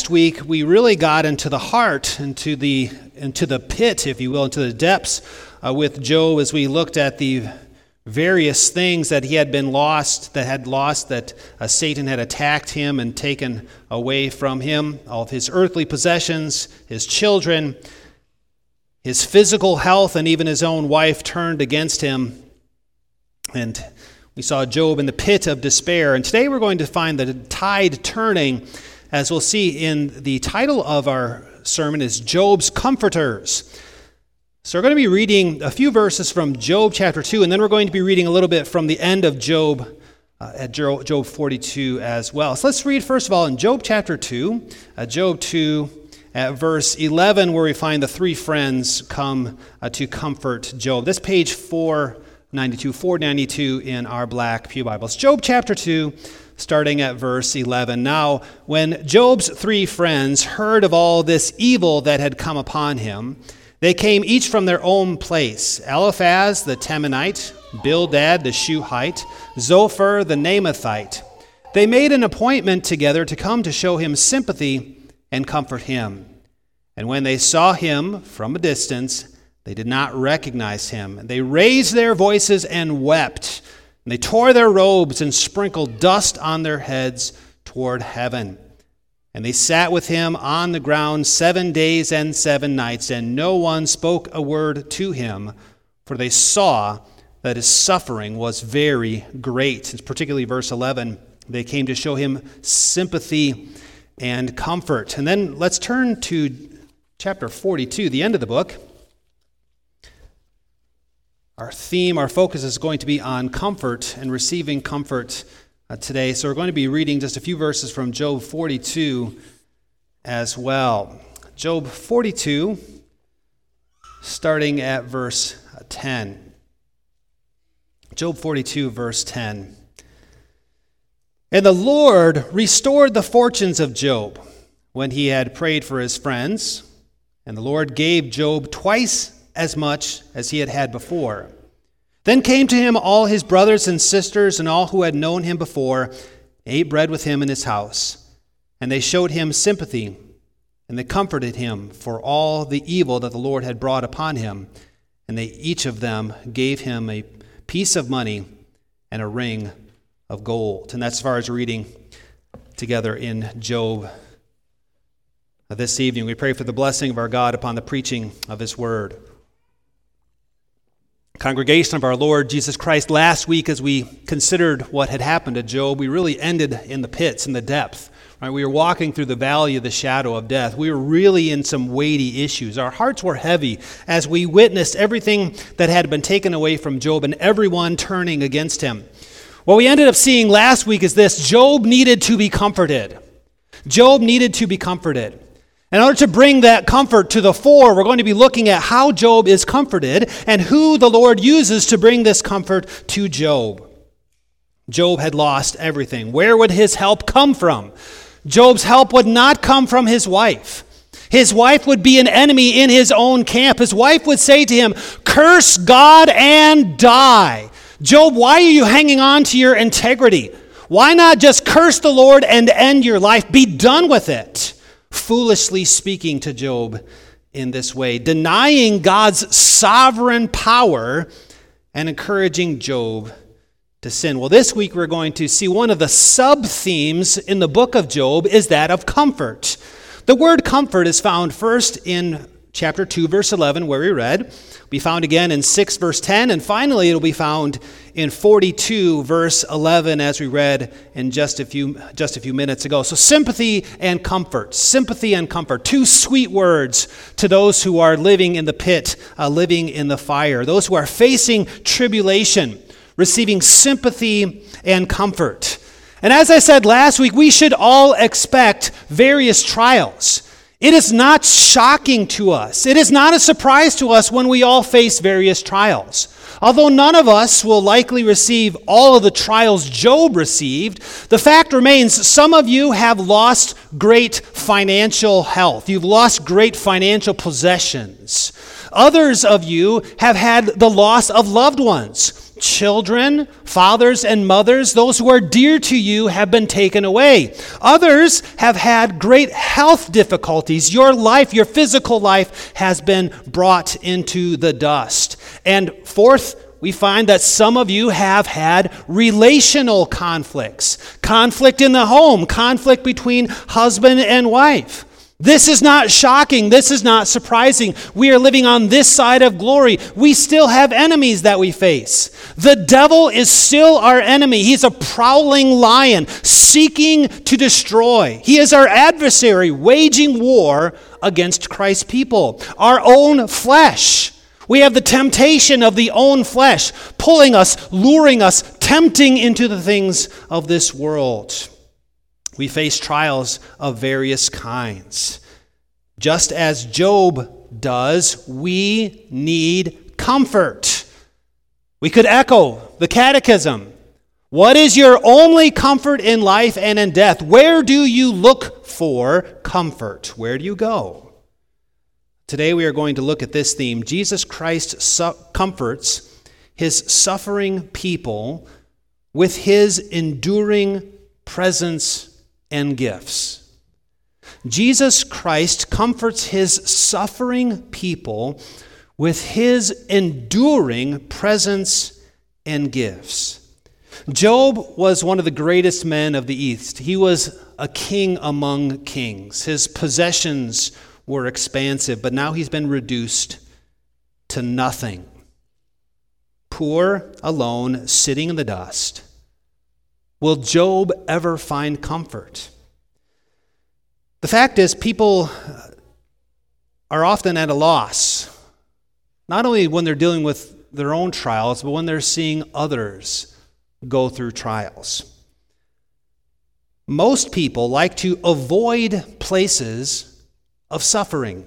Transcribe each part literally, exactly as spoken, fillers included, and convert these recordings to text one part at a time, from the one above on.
last week we really got into the heart, into the into the pit, if you will, into the depths uh, with Job as we looked at the various things that he had been lost, that had lost, that uh, Satan had attacked him and taken away from him, all of his earthly possessions, his children, his physical health, and even his own wife turned against him. And we saw Job in the pit of despair. And today we're going to find the tide turning, as we'll see in the title of our sermon is Job's Comforters. So we're going to be reading a few verses from Job chapter two, and then we're going to be reading a little bit from the end of Job, uh, at Job forty-two as well. So let's read first of all in Job chapter two, uh, Job two at verse eleven, where we find the three friends come uh, to comfort Job. This page four ninety-two, four ninety-two in our black pew Bibles. Job chapter two, starting at verse eleven. Now, when Job's three friends heard of all this evil that had come upon him, they came each from their own place: Eliphaz the Temanite, Bildad the Shuhite, Zophar the Naamathite. They made an appointment together to come to show him sympathy and comfort him. And when they saw him from a distance, they did not recognize him. They raised their voices and wept. And they tore their robes and sprinkled dust on their heads toward heaven. And they sat with him on the ground seven days and seven nights, and no one spoke a word to him, for they saw that his suffering was very great. It's particularly verse eleven. They came to show him sympathy and comfort. And then let's turn to chapter forty-two, the end of the book. Our theme, our focus is going to be on comfort and receiving comfort uh, today. So we're going to be reading just a few verses from Job forty-two as well. Job forty-two, starting at verse ten. Job forty-two, verse ten. And the Lord restored the fortunes of Job when he had prayed for his friends, and the Lord gave Job twice as much as he had had before. Then came to him all his brothers and sisters and all who had known him before, ate bread with him in his house. And they showed him sympathy, and they comforted him for all the evil that the Lord had brought upon him. And they each of them gave him a piece of money and a ring of gold. And that's as far as reading together in Job this evening. We pray for the blessing of our God upon the preaching of his word. Congregation of our Lord Jesus Christ, last week as we considered what had happened to Job, we really ended in the pits, in the depth. Right? We were walking through the valley of the shadow of death. We were really in some weighty issues. Our hearts were heavy as we witnessed everything that had been taken away from Job and everyone turning against him. What we ended up seeing last week is this: Job needed to be comforted. Job needed to be comforted. In order to bring that comfort to the fore, we're going to be looking at how Job is comforted and who the Lord uses to bring this comfort to Job. Job had lost everything. Where would his help come from? Job's help would not come from his wife. His wife would be an enemy in his own camp. His wife would say to him, "Curse God and die." Job, why are you hanging on to your integrity? Why not just curse the Lord and end your life? Be done with it. Foolishly speaking to Job in this way, denying God's sovereign power and encouraging Job to sin. Well, this week we're going to see one of the sub-themes in the book of Job is that of comfort. The word comfort is found first in chapter two, verse eleven, where we read. It'll be found again in six, verse ten, and finally it'll be found in forty-two, verse eleven, as we read in just a few just a few minutes ago. So sympathy and comfort, sympathy and comfort, two sweet words to those who are living in the pit, uh, living in the fire, those who are facing tribulation, receiving sympathy and comfort. And as I said last week, we should all expect various trials. It is not shocking to us. It is not a surprise to us when we all face various trials. Although none of us will likely receive all of the trials Job received, the fact remains some of you have lost great financial health. You've lost great financial possessions. Others of you have had the loss of loved ones. children, fathers and mothers, those who are dear to you have been taken away. Others have had great health difficulties. Your life, your physical life, has been brought into the dust. And fourth, we find that some of you have had relational conflicts. Conflict in the home, conflict between husband and wife. This is not shocking. This is not surprising. We are living on this side of glory. We still have enemies that we face. The devil is still our enemy. He's a prowling lion seeking to destroy. He is our adversary, waging war against Christ's people. Our own flesh. We have the temptation of the own flesh, pulling us, luring us, tempting into the things of this world. We face trials of various kinds. Just as Job does, we need comfort. We could echo the catechism. What is your only comfort in life and in death? Where do you look for comfort? Where do you go? Today we are going to look at this theme. Jesus Christ su- comforts his suffering people with his enduring presence and gifts. Jesus Christ comforts his suffering people with his enduring presence and gifts. Job was one of the greatest men of the East. He was a king among kings. His possessions were expansive, but now he's been reduced to nothing. Poor, alone, sitting in the dust. Will Job ever find comfort? The fact is, people are often at a loss, not only when they're dealing with their own trials, but when they're seeing others go through trials. Most people like to avoid places of suffering.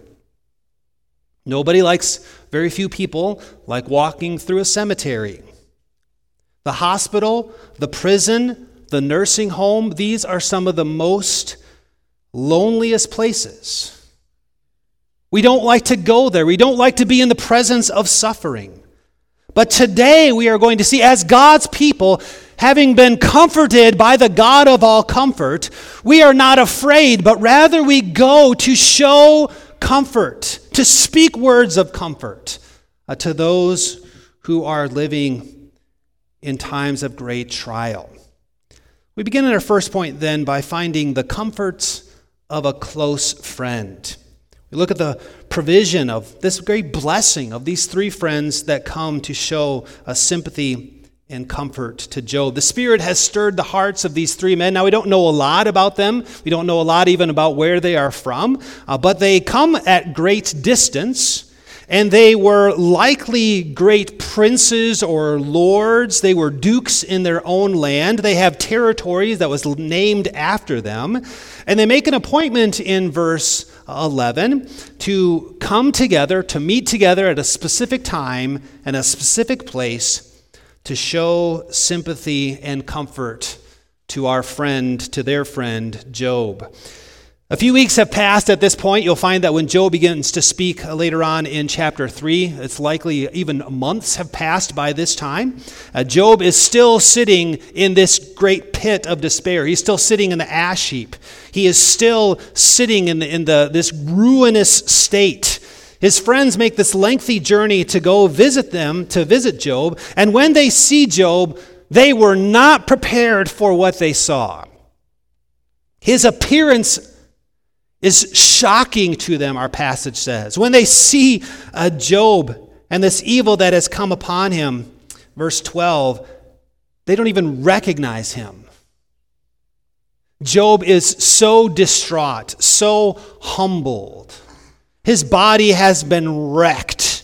Nobody likes, very few people like walking through a cemetery. The hospital, the prison, the nursing home, these are some of the most loneliest places. We don't like to go there. We don't like to be in the presence of suffering. But today we are going to see, as God's people, having been comforted by the God of all comfort, we are not afraid, but rather we go to show comfort, to speak words of comfort uh, to those who are living in times of great trial. We begin in our first point then by finding the comforts of a close friend. We look at the provision of this great blessing of these three friends that come to show a sympathy and comfort to Job. The Spirit has stirred the hearts of these three men. Now, we don't know a lot about them. We don't know a lot even about where they are from, uh, but they come at great distance, and they were likely great princes or lords. They were dukes in their own land. They have territories that was named after them, and they make an appointment in verse eleven to come together, to meet together at a specific time and a specific place to show sympathy and comfort to our friend, to their friend, Job. A few weeks have passed at this point. You'll find that when Job begins to speak later on in chapter three, it's likely even months have passed by this time. Uh, Job is still sitting in this great pit of despair. He's still sitting in the ash heap. He is still sitting in the, in the this ruinous state. His friends make this lengthy journey to go visit them, to visit Job, and when they see Job, they were not prepared for what they saw. His appearance is shocking to them, our passage says. When they see uh, Job and this evil that has come upon him, verse twelve, they don't even recognize him. Job is so distraught, so humbled. His body has been wrecked.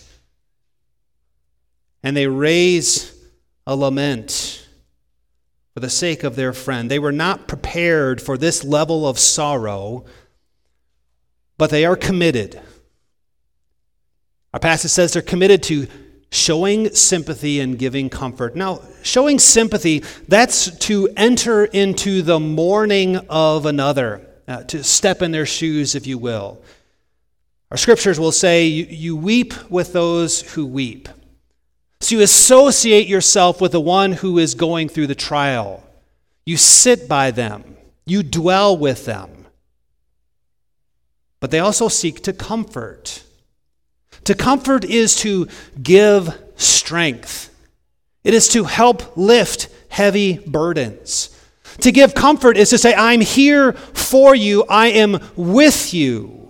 And they raise a lament for the sake of their friend. They were not prepared for this level of sorrow, but they are committed. Our passage says they're committed to showing sympathy and giving comfort. Now, showing sympathy, that's to enter into the mourning of another, uh, to step in their shoes, if you will. Our scriptures will say, you, you weep with those who weep. So you associate yourself with the one who is going through the trial. You sit by them. You dwell with them. But they also seek to comfort. To comfort is to give strength. It is to help lift heavy burdens. To give comfort is to say, I'm here for you. I am with you.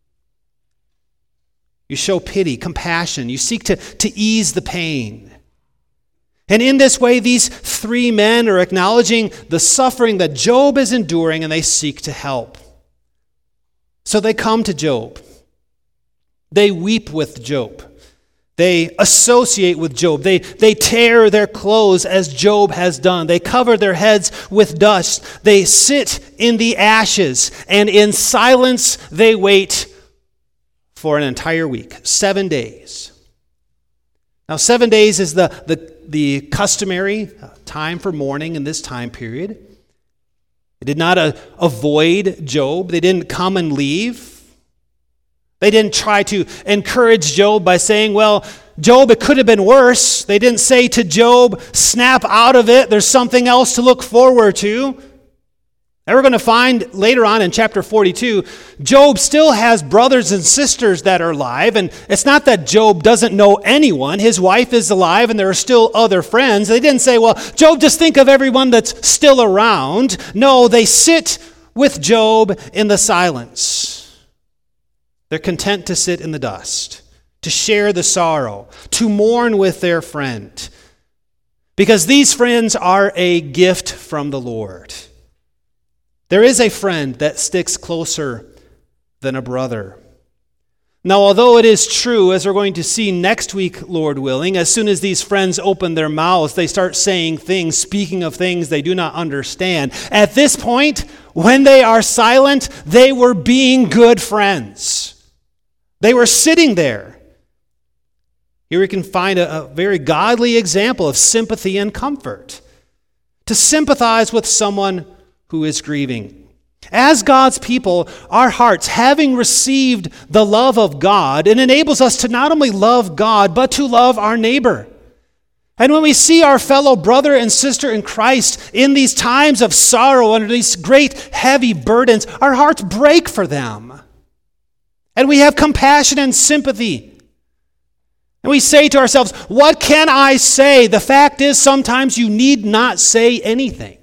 You show pity, compassion. You seek to, to ease the pain. And in this way, these three men are acknowledging the suffering that Job is enduring, and they seek to help. So they come to Job. They weep with Job. They associate with Job. They, they tear their clothes as Job has done. They cover their heads with dust. They sit in the ashes, and in silence they wait for an entire week, seven days. Now, seven days is the, the, the customary time for mourning in this time period. They did not uh, avoid Job. They didn't come and leave. They didn't try to encourage Job by saying, well, Job, it could have been worse. They didn't say to Job, snap out of it. There's something else to look forward to. And we're going to find later on in chapter forty-two, Job still has brothers and sisters that are alive. And it's not that Job doesn't know anyone. His wife is alive and there are still other friends. They didn't say, well, Job, just think of everyone that's still around. No, they sit with Job in the silence. They're content to sit in the dust, to share the sorrow, to mourn with their friend. Because these friends are a gift from the Lord. There is a friend that sticks closer than a brother. Now, although it is true, as we're going to see next week, Lord willing, as soon as these friends open their mouths, they start saying things, speaking of things they do not understand. At this point, when they are silent, they were being good friends. They were sitting there. Here we can find a, a very godly example of sympathy and comfort. To sympathize with someone who is grieving. As God's people, our hearts, having received the love of God, it enables us to not only love God, but to love our neighbor. And when we see our fellow brother and sister in Christ in these times of sorrow, under these great heavy burdens, our hearts break for them. And we have compassion and sympathy. And we say to ourselves, what can I say? The fact is, sometimes you need not say anything.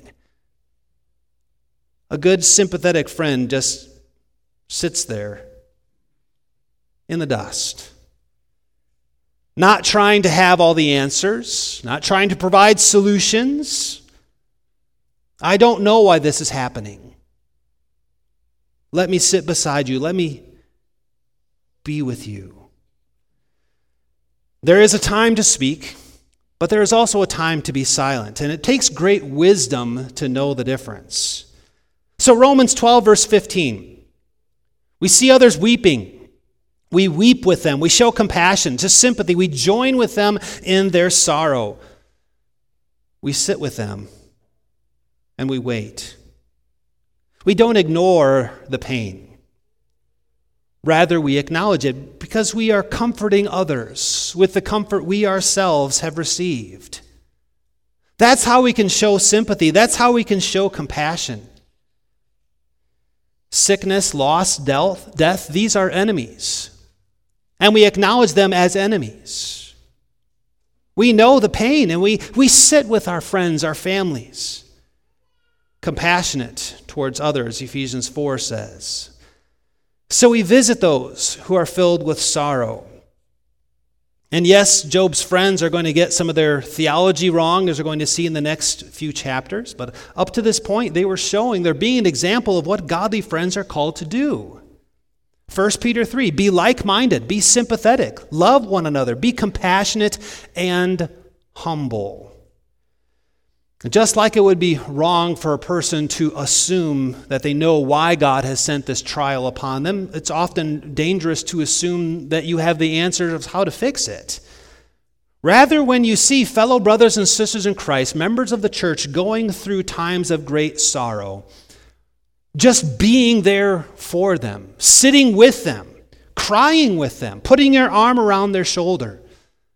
A good sympathetic friend just sits there in the dust, not trying to have all the answers, not trying to provide solutions. I don't know why this is happening. Let me sit beside you. Let me be with you. There is a time to speak, but there is also a time to be silent, and it takes great wisdom to know the difference. So Romans twelve, verse fifteen, we see others weeping. We weep with them. We show compassion, to sympathy. We join with them in their sorrow. We sit with them and we wait. We don't ignore the pain. Rather, we acknowledge it because we are comforting others with the comfort we ourselves have received. That's how we can show sympathy. That's how we can show compassion. Sickness, loss, death, death, these are enemies. And we acknowledge them as enemies. We know the pain and we, we sit with our friends, our families. Compassionate towards others, Ephesians four says. So we visit those who are filled with sorrow. And yes, Job's friends are going to get some of their theology wrong, as we're going to see in the next few chapters. But up to this point, they were showing, they're being an example of what godly friends are called to do. First Peter three, be like-minded, be sympathetic, love one another, be compassionate and humble. Just like it would be wrong for a person to assume that they know why God has sent this trial upon them, it's often dangerous to assume that you have the answer of how to fix it. Rather, when you see fellow brothers and sisters in Christ, members of the church, going through times of great sorrow, just being there for them, sitting with them, crying with them, putting your arm around their shoulder,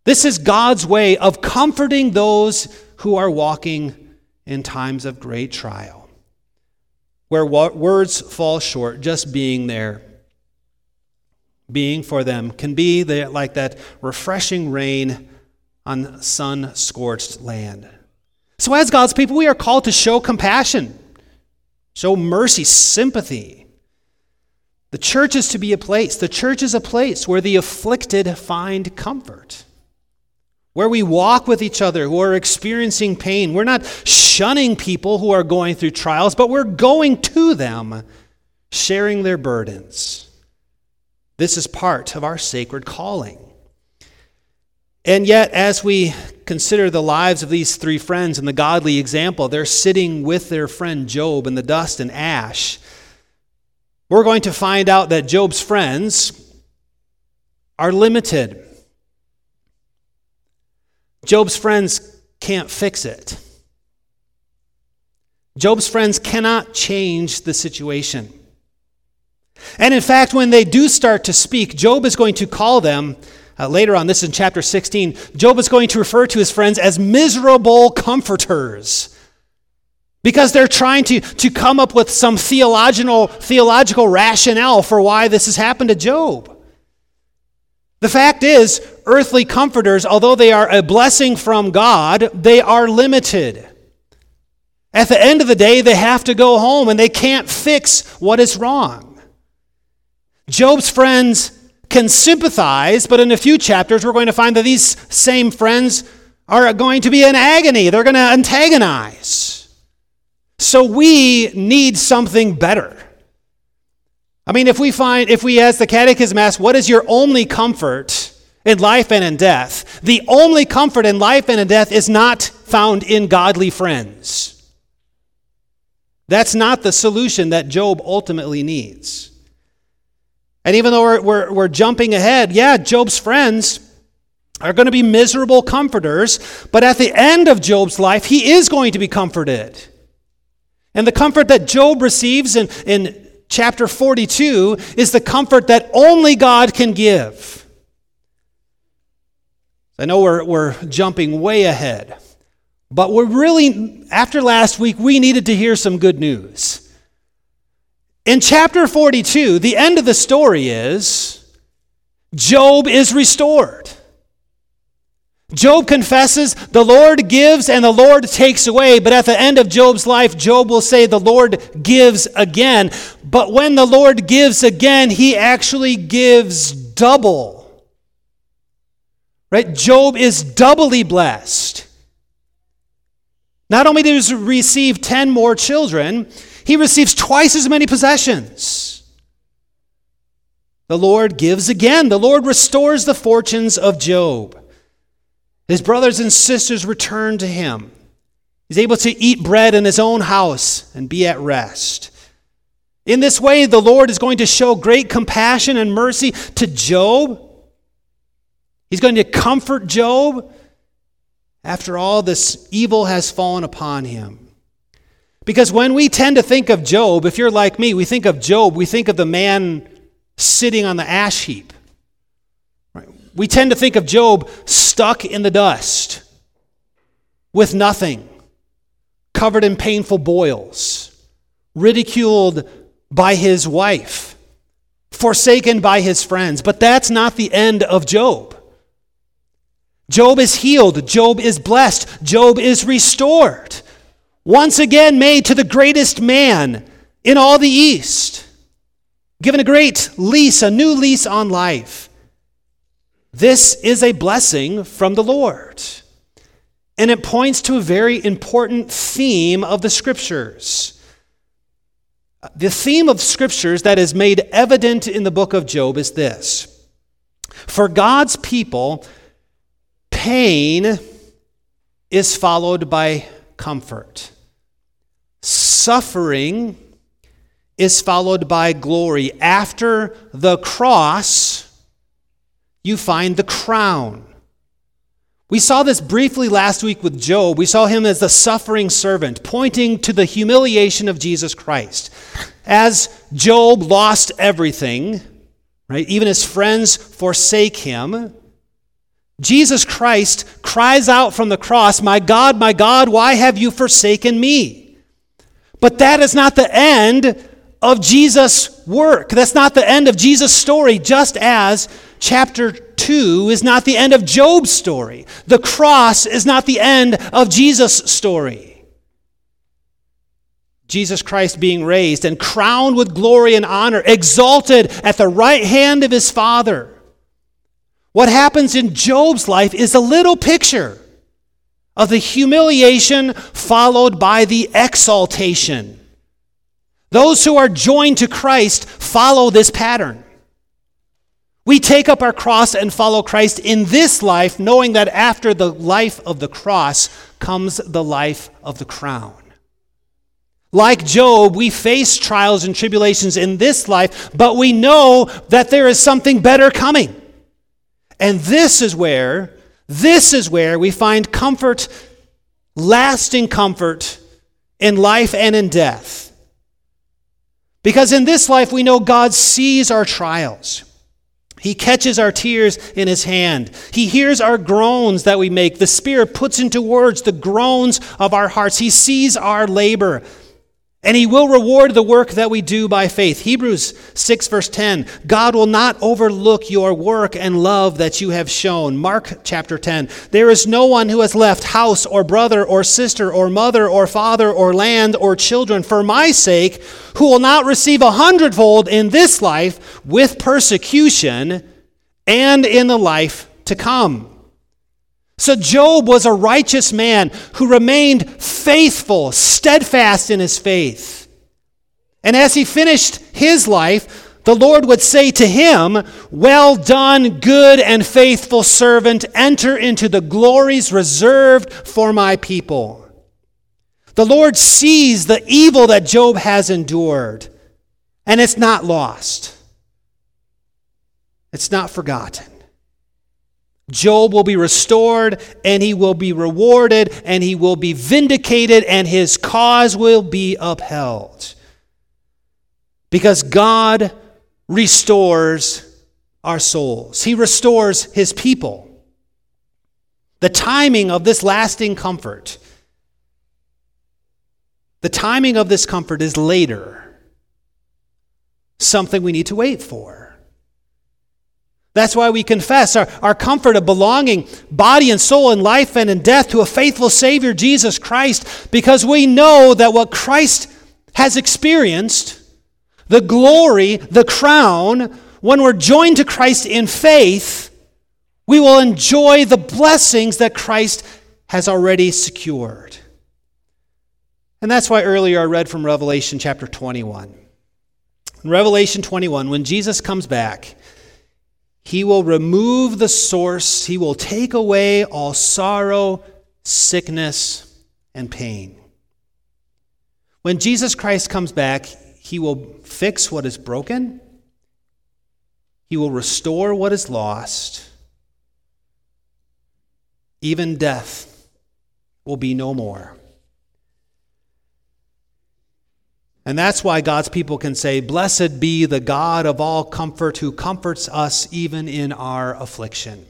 This is God's way of comforting those who are walking in times of great trial, where words fall short. Just being there, being for them, can be the, like that refreshing rain on sun-scorched land. So as God's people, we are called to show compassion, show mercy, sympathy. The church is to be a place. The church is a place where the afflicted find comfort, where we walk with each other who are experiencing pain. We're not shunning people who are going through trials, but we're going to them, sharing their burdens. This is part of our sacred calling. And yet, as we consider the lives of these three friends and the godly example, they're sitting with their friend Job in the dust and ash. We're going to find out that Job's friends are limited. Job's friends can't fix it. Job's friends cannot change the situation. And in fact, when they do start to speak, Job is going to call them, uh, later on, this is in chapter sixteen, Job is going to refer to his friends as miserable comforters, because they're trying to, to come up with some theological, theological rationale for why this has happened to Job. The fact is, earthly comforters, although they are a blessing from God, they are limited. At the end of the day, they have to go home and they can't fix what is wrong. Job's friends can sympathize, but in a few chapters, we're going to find that these same friends are going to be in agony. They're going to antagonize. So we need something better. I mean, if we find, if we ask the Catechism asks, what is your only comfort in life and in death? The only comfort in life and in death is not found in godly friends. That's not the solution that Job ultimately needs. And even though we're, we're, we're jumping ahead, yeah, Job's friends are going to be miserable comforters, but at the end of Job's life, he is going to be comforted. And the comfort that Job receives in, in chapter forty-two is the comfort that only God can give. I know we're, we're jumping way ahead, but we're really, after last week, we needed to hear some good news. In chapter forty-two, the end of the story is Job is restored. Job confesses, the Lord gives and the Lord takes away. But at the end of Job's life, Job will say the Lord gives again. But when the Lord gives again, he actually gives double. Right? Job is doubly blessed. Not only does he receive ten more children, he receives twice as many possessions. The Lord gives again. The Lord restores the fortunes of Job. His brothers and sisters return to him. He's able to eat bread in his own house and be at rest. In this way, the Lord is going to show great compassion and mercy to Job. He's going to comfort Job after all this evil has fallen upon him. Because when we tend to think of Job, if you're like me, we think of Job, we think of the man sitting on the ash heap. We tend to think of Job stuck in the dust with nothing, covered in painful boils, ridiculed by his wife, forsaken by his friends. But that's not the end of Job. Job is healed. Job is blessed. Job is restored. Once again made to the greatest man in all the East. Given a great lease, a new lease on life. This is a blessing from the Lord. And it points to a very important theme of the Scriptures. The theme of Scriptures that is made evident in the book of Job is this. For God's people, pain is followed by comfort. Suffering is followed by glory. After the cross, you find the crown. We saw this briefly last week with Job. We saw him as the suffering servant, pointing to the humiliation of Jesus Christ. As Job lost everything, right? Even his friends forsake him. Jesus Christ cries out from the cross, "My God, my God, why have you forsaken me?" But that is not the end of Jesus' work. That's not the end of Jesus' story, just as chapter two is not the end of Job's story. The cross is not the end of Jesus' story. Jesus Christ being raised and crowned with glory and honor, exalted at the right hand of his Father. What happens in Job's life is a little picture of the humiliation followed by the exaltation. Those who are joined to Christ follow this pattern. We take up our cross and follow Christ in this life, knowing that after the life of the cross comes the life of the crown. Like Job, we face trials and tribulations in this life, but we know that there is something better coming. And this is where, this is where we find comfort, lasting comfort in life and in death. Because in this life we know God sees our trials. He catches our tears in his hand. He hears our groans that we make. The Spirit puts into words the groans of our hearts. He sees our labor. And he will reward the work that we do by faith. Hebrews six verse ten, God will not overlook your work and love that you have shown. Mark chapter ten, there is no one who has left house or brother or sister or mother or father or land or children for my sake, who will not receive a hundredfold in this life with persecution and in the life to come. So Job was a righteous man who remained faithful, steadfast in his faith. And as he finished his life, the Lord would say to him, "Well done, good and faithful servant. Enter into the glories reserved for my people." The Lord sees the evil that Job has endured, and it's not lost. It's not forgotten. Job will be restored, and he will be rewarded, and he will be vindicated, and his cause will be upheld. Because God restores our souls. He restores his people. The timing of this lasting comfort, the timing of this comfort is later. Something we need to wait for. That's why we confess our, our comfort of belonging, body and soul, in life and in death, to a faithful Savior, Jesus Christ, because we know that what Christ has experienced, the glory, the crown, when we're joined to Christ in faith, we will enjoy the blessings that Christ has already secured. And that's why earlier I read from Revelation chapter twenty-one. In Revelation twenty-one, when Jesus comes back, he will remove the source. He will take away all sorrow, sickness, and pain. When Jesus Christ comes back, he will fix what is broken. He will restore what is lost. Even death will be no more. And that's why God's people can say, "Blessed be the God of all comfort, who comforts us even in our affliction."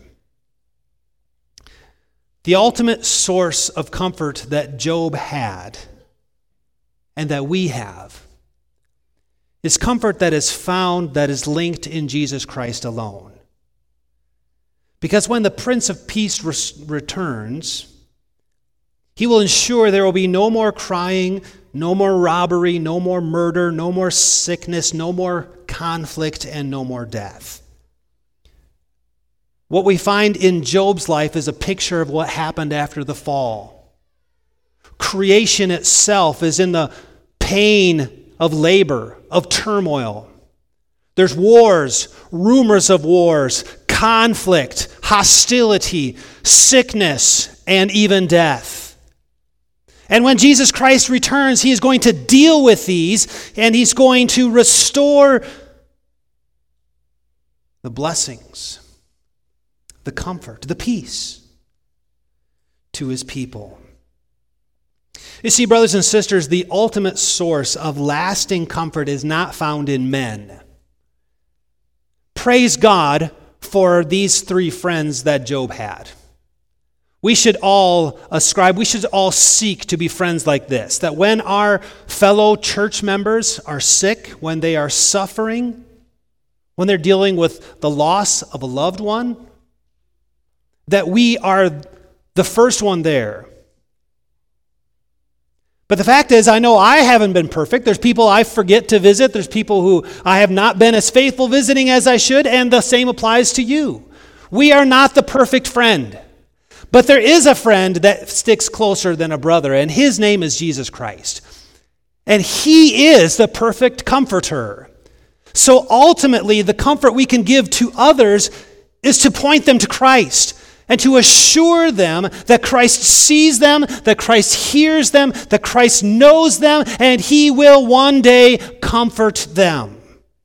The ultimate source of comfort that Job had and that we have is comfort that is found, that is linked in Jesus Christ alone. Because when the Prince of Peace re- returns, he will ensure there will be no more crying, no more robbery, no more murder, no more sickness, no more conflict, and no more death. What we find in Job's life is a picture of what happened after the fall. Creation itself is in the pain of labor, of turmoil. There's wars, rumors of wars, conflict, hostility, sickness, and even death. And when Jesus Christ returns, he is going to deal with these, and he's going to restore the blessings, the comfort, the peace to his people. You see, brothers and sisters, the ultimate source of lasting comfort is not found in men. Praise God for these three friends that Job had. We should all ascribe, we should all seek to be friends like this, that when our fellow church members are sick, when they are suffering, when they're dealing with the loss of a loved one, that we are the first one there. But the fact is, I know I haven't been perfect. There's people I forget to visit. There's people who I have not been as faithful visiting as I should, and the same applies to you. We are not the perfect friend. But there is a friend that sticks closer than a brother, and his name is Jesus Christ. And he is the perfect comforter. So ultimately, the comfort we can give to others is to point them to Christ and to assure them that Christ sees them, that Christ hears them, that Christ knows them, and he will one day comfort them.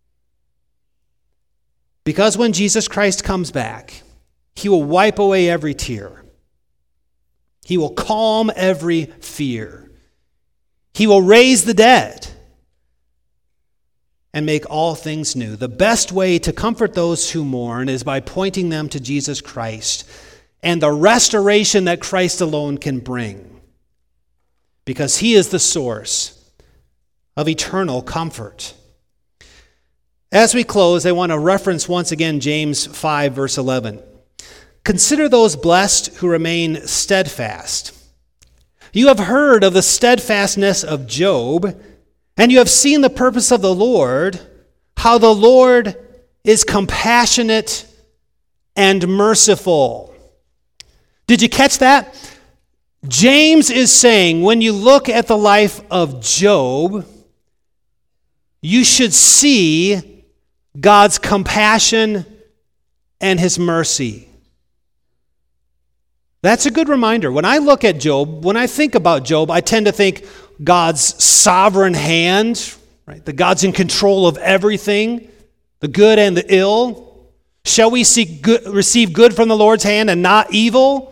Because when Jesus Christ comes back, he will wipe away every tear. He will calm every fear. He will raise the dead and make all things new. The best way to comfort those who mourn is by pointing them to Jesus Christ and the restoration that Christ alone can bring, because he is the source of eternal comfort. As we close, I want to reference once again James five, verse eleven. Consider those blessed who remain steadfast. You have heard of the steadfastness of Job, and you have seen the purpose of the Lord, how the Lord is compassionate and merciful. Did you catch that? James is saying, when you look at the life of Job, you should see God's compassion and his mercy. That's a good reminder. When I look at Job, when I think about Job, I tend to think God's sovereign hand, right? The God's in control of everything, the good and the ill. Shall we seek good, receive good from the Lord's hand and not evil?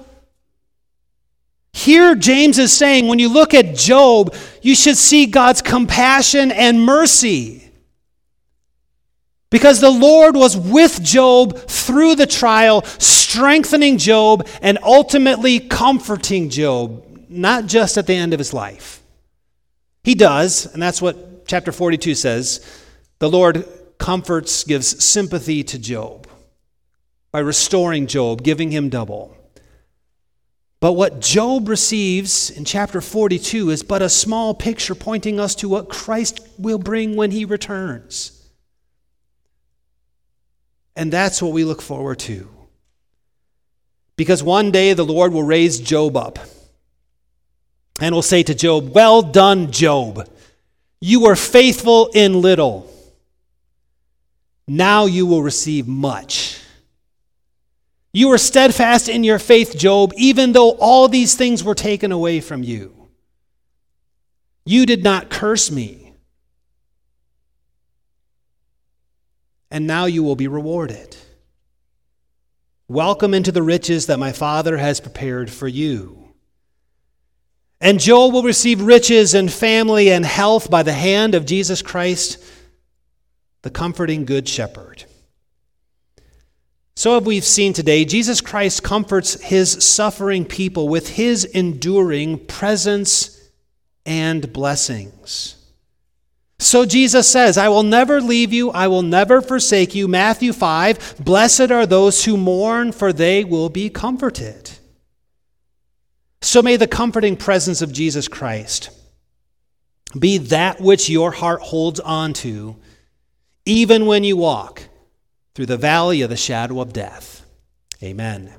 Here, James is saying, when you look at Job, you should see God's compassion and mercy. Because the Lord was with Job through the trial, strengthening Job and ultimately comforting Job, not just at the end of his life. He does, and that's what chapter forty-two says. The Lord comforts, gives sympathy to Job by restoring Job, giving him double. But what Job receives in chapter forty-two is but a small picture pointing us to what Christ will bring when he returns. And that's what we look forward to. Because one day the Lord will raise Job up and will say to Job, "Well done, Job. You were faithful in little. Now you will receive much. You were steadfast in your faith, Job, even though all these things were taken away from you. You did not curse me. And now you will be rewarded. Welcome into the riches that my Father has prepared for you." And Job will receive riches and family and health by the hand of Jesus Christ, the comforting Good Shepherd. So, as we've seen today, Jesus Christ comforts his suffering people with his enduring presence and blessings. So Jesus says, "I will never leave you, I will never forsake you." Matthew five, "Blessed are those who mourn, for they will be comforted." So may the comforting presence of Jesus Christ be that which your heart holds on to, even when you walk through the valley of the shadow of death. Amen.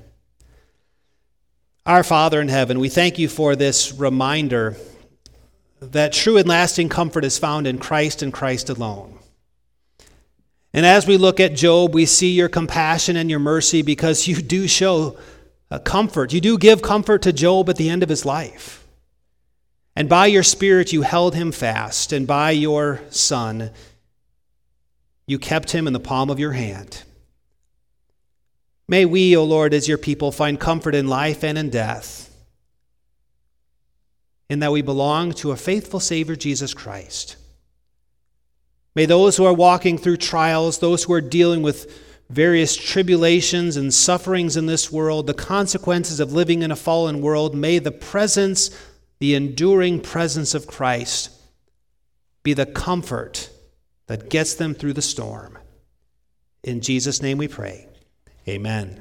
Our Father in heaven, we thank you for this reminder that true and lasting comfort is found in Christ and Christ alone. And as we look at Job, we see your compassion and your mercy, because you do show a comfort. You do give comfort to Job at the end of his life. And by your Spirit you held him fast, and by your Son you kept him in the palm of your hand. May we, O Lord, as your people, find comfort in life and in death, in that we belong to a faithful Savior, Jesus Christ. May those who are walking through trials, those who are dealing with various tribulations and sufferings in this world, the consequences of living in a fallen world, may the presence, the enduring presence of Christ be the comfort that gets them through the storm. In Jesus' name we pray. Amen.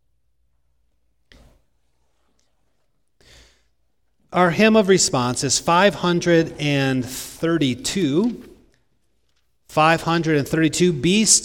Our hymn of response is five hundred thirty-two. five hundred thirty-two, Be Still.